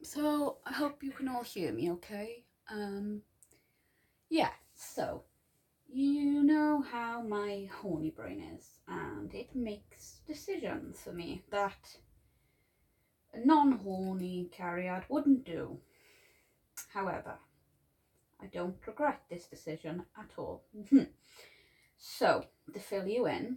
So I hope you can all hear me okay. Yeah, so you know how my horny brain is, and it makes decisions for me that a non-horny carrier wouldn't do. However, I don't regret this decision at all. So, to fill you in,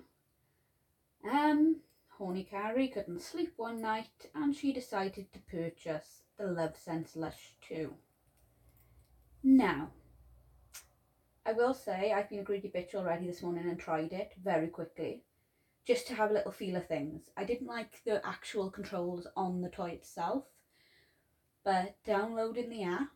horny Carrie couldn't sleep one night and she decided to purchase the Love Sense Lush 2. Now, I will say I've been a greedy bitch already this morning and tried it very quickly just to have a little feel of things. I didn't like the actual controls on the toy itself, but downloading the app,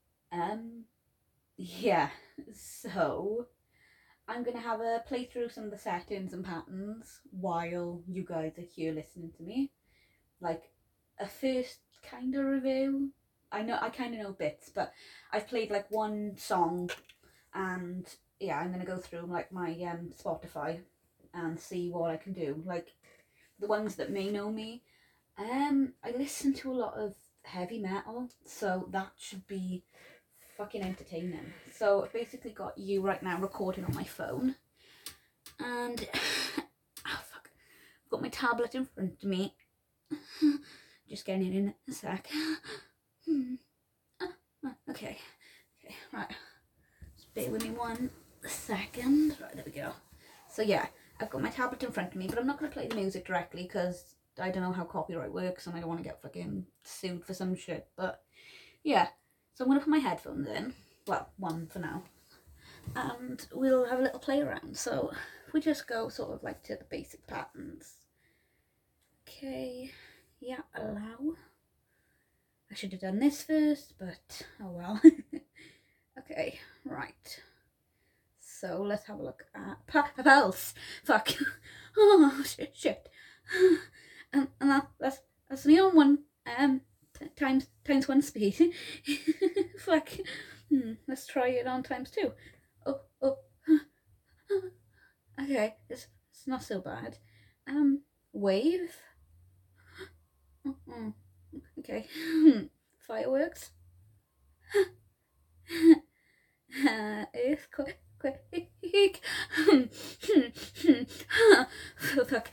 yeah. So I'm gonna have a play through some of the settings and patterns while you guys are here listening to me, like a first kind of review. I know I kind of know bits, but I've played like one song and yeah, I'm gonna go through like my Spotify and see what I can do. Like the ones that may know me, I listen to a lot of heavy metal, so that should be fucking entertaining. So I've basically got you right now recording on my phone, and oh fuck, I've got my tablet in front of me. Just getting it in a sec. Okay, right. Just bear with me 1 second. Right, there we go. So yeah, I've got my tablet in front of me, but I'm not going to play the music directly because I don't know how copyright works and I don't want to get fucking sued for some shit. But yeah, so I'm going to put my headphones in. Well, one for now. And we'll have a little play around. So if we just go sort of like to the basic patterns. Okay, yeah, allow. I should have done this first, but oh well. Okay, right. So let's have a look at pals. Fuck. Oh shit. And that's only on one times one speed. Fuck. Let's try it on times two. Oh. Okay, it's not so bad. Wave. Okay. Fireworks. Earthquake. Fuck.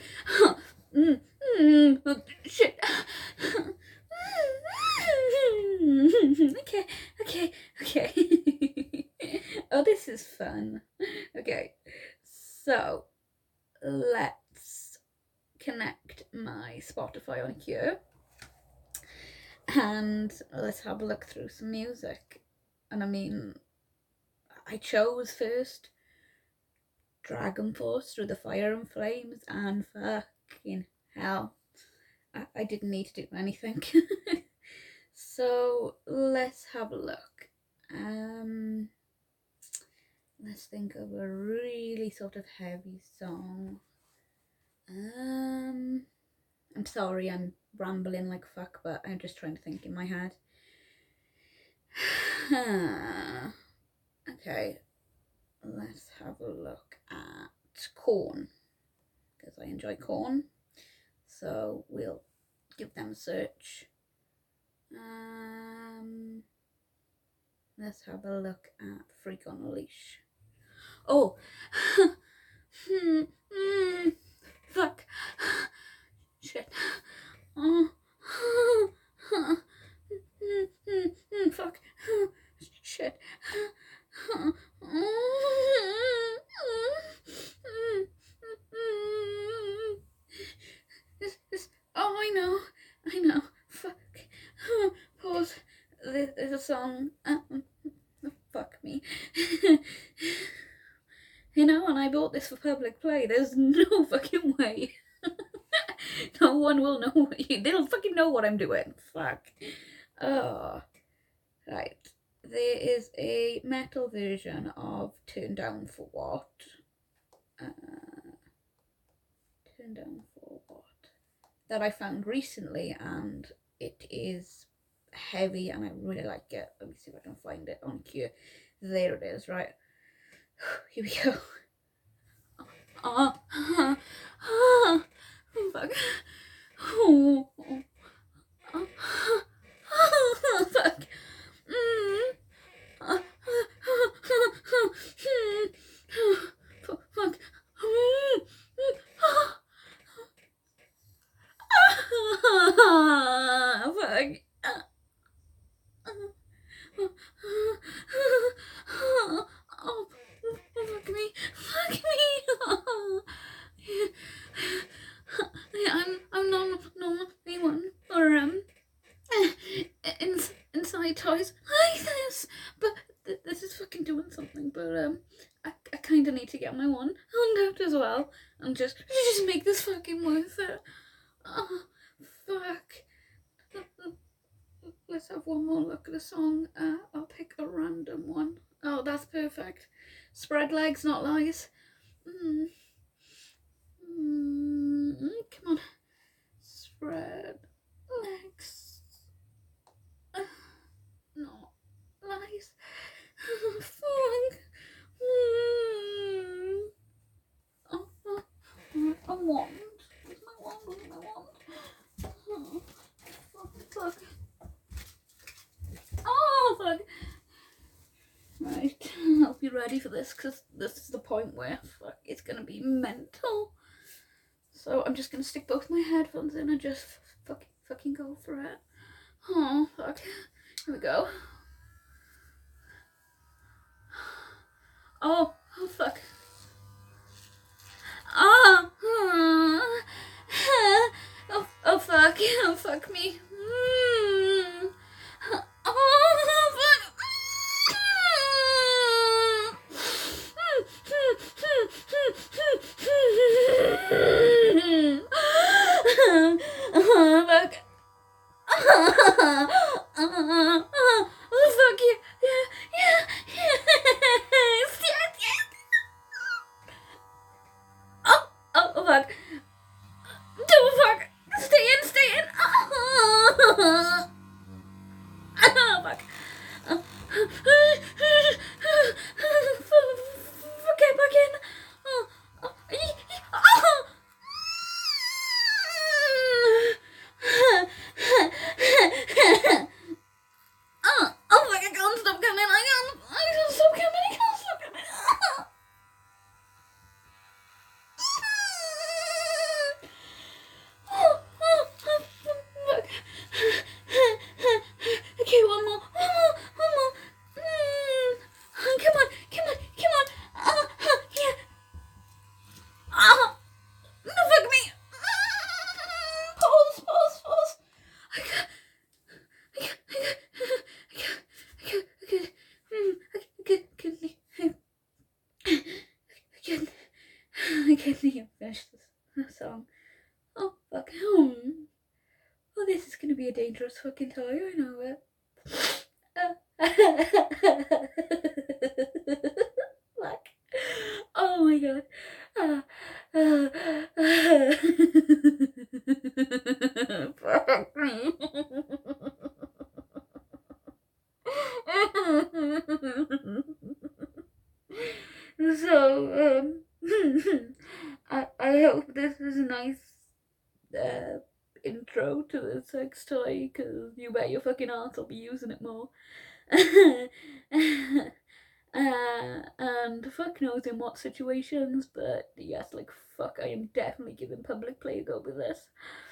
Shit. Okay. Oh, this is fun. Okay, so let's connect my Spotify on here and let's have a look through some music. And I mean, I chose first Dragon Force Through the Fire and Flames, and fucking hell, I didn't need to do anything. So let's have a look. Let's think of a really sort of heavy song. I'm sorry, I'm rambling like fuck, but I'm just trying to think in my head. Okay, let's have a look at Korn, because I enjoy Korn. So we'll give them a search. Let's have a look at Freak on a Leash. Oh, fuck, shit. Oh, fuck, shit. Oh, I know. Fuck. Pause. There's a song. Fuck me. You know, and I bought this for public play. There's no fucking way. No one will know. They'll fucking know what I'm doing. Fuck. Oh. Right. There is a metal version of Turn Down for What? Turn Down for What? That I found recently, and it is heavy and I really like it. Let me see if I can find it on here. There it is, right? Here we go. Fuck. fuck. Oh, fuck me. Fuck me. I'm normally one or inside toys like this, but this is fucking doing something. But I kind of need to get my one out as well and just make this fucking worth it. Oh, fuck. Let's have one more look at a song. I'll pick a random one. Oh, that's perfect. Spread legs, not lies. Come on. Spread legs. Not lies. Fuck. A wand. Where's my wand? Where's my wand? Fuck. Oh, fuck. Right, I hope you're ready for this, because this is the point where, fuck, it's going to be mental. So I'm just going to stick both my headphones in and just fucking go for it. Oh, fuck. Here we go. Oh, fuck. Oh, fuck. Oh, fuck me. I can't even finish this song. Oh, fuck. Well, this is gonna be a dangerous fucking toy, I know it. Fuck. Oh my god. Fuck me. So, I hope this was a nice intro to the sex toy, because you bet your fucking ass I'll be using it more. And fuck knows in what situations, but yes, like fuck, I am definitely giving public play over this.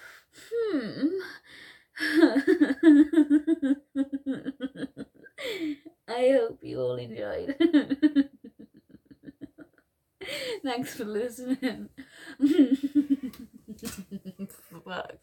I hope you all enjoyed. Thanks for listening. Fuck.